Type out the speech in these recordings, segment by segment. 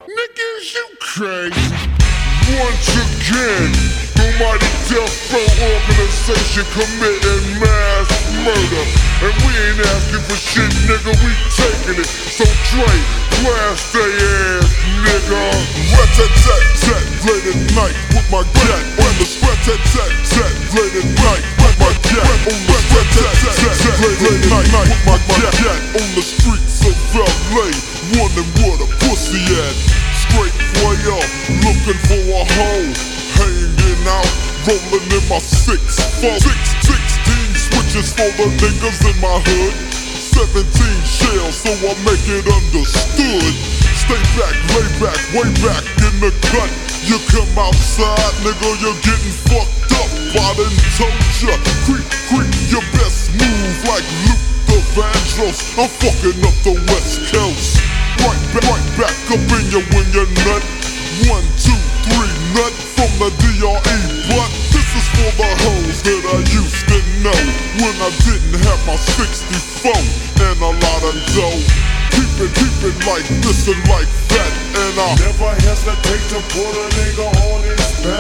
Niggas, you crazy. Once again, the mighty Death Row organization committing mass murder. And we ain't asking for shit, nigga, we taking it. So Dre, blast they ass, nigga. Rat-tat-tat-tat, late at night with my gat. On the rat-tat-tat-tat, late at night with my gat. On the rat-tat-tat-tat, late at night with my gat. On the streets of LA, wondering where the pussy at. Straight for y'all, looking for a hoe. Hanging out, rolling in my 6-4. 16 switches for the niggas in my hood. 17 shells, so I make it understood. Stay back, lay back, way back in the cut. You come outside, nigga, you're getting fucked up. I done told ya, creep, creep, your best move like Luther Vandross. I'm fucking up the West Coast. Right back up in your when you're nut. 1, 2, 3, nut from the DRE. But this is for the hoes that I used to know when I didn't have my 64 and a lot of dough. Keep it like this and like that. And I never hesitate to put a nigga on his back.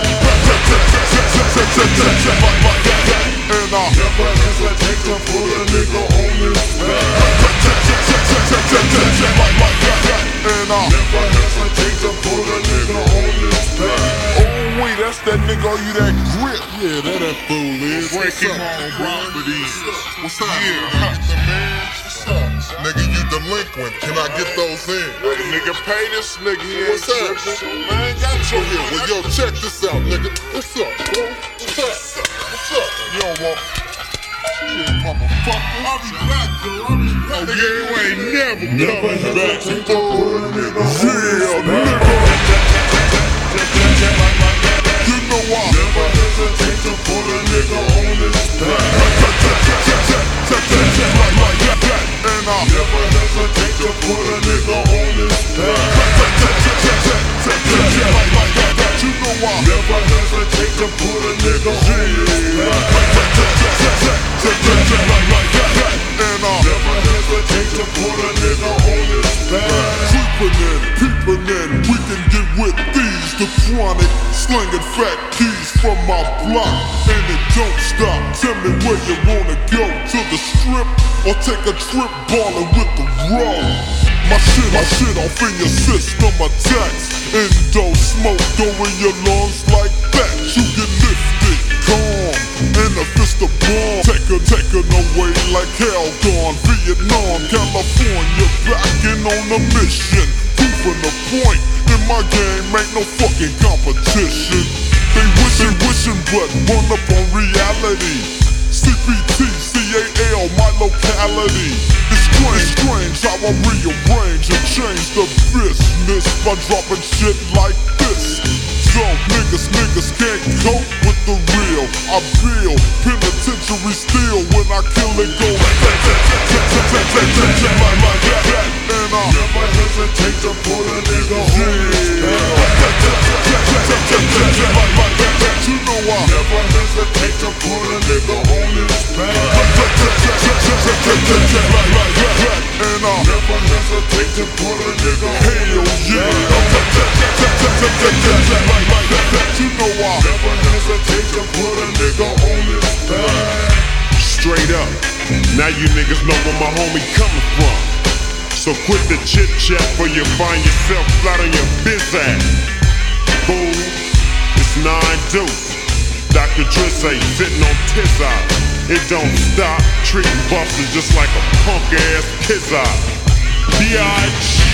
And I never hesitate to put a nigga on his back. And I never hesitate to put a nigga on his back. Oh wait, that's that nigga, you that grip. Yeah, that fool is. Breaking home properties. What's up? Nigga, you delinquent. Can I get those in? Hey, nigga, pay this nigga here. What's up? Man, got you here. Well, yo, check this out, nigga. What's up, bro? What's up? What's up? You don't want shit, motherfucker. I'll be back, though. I'll be back. Oh, yeah, you ain't never hesitate to put a nigga on yeah, nigga. You know why? Never hesitate to put a nigga on his back. And I never hesitate to put a nigga on his back. You know why? Never hesitate to put a nigga on his back. And I never hesitate to put a nigga on his back. Peeping in, we can get with these. The chronic, slinging fat keys from my block. And it don't stop. Tell me where you wanna go. To the strip or take a trip ballin' with the roll. My shit off in your system attacks. Endo smoke go in your lungs like that. You get lifted, calm, and a fist of bomb. Taken away like hell gone. Vietnam, California, backing on a mission. Proving the point, in my game ain't no fucking competition. They wishing, but run up on reality. CPT, CAL, my locality. It's strange how I rearrange and change the business by dropping shit like this. So niggas can't cope with the real. I feel penitentiary still when I kill it go. And I never hesitate to put a nigga on his back. You know I never hesitate to put a nigga on his back. And I never hesitate to put a nigga on hell his yeah. You know I never hesitate to put a nigga on his back. Straight up, now you niggas know where my homie coming from. So quit the chit chat before you find yourself flat on your biz ass. Fool, it's 9 Deuce. Dr. Dre say sitting on Tizza. It don't stop treating busters just like a punk ass kizza. B.I.G.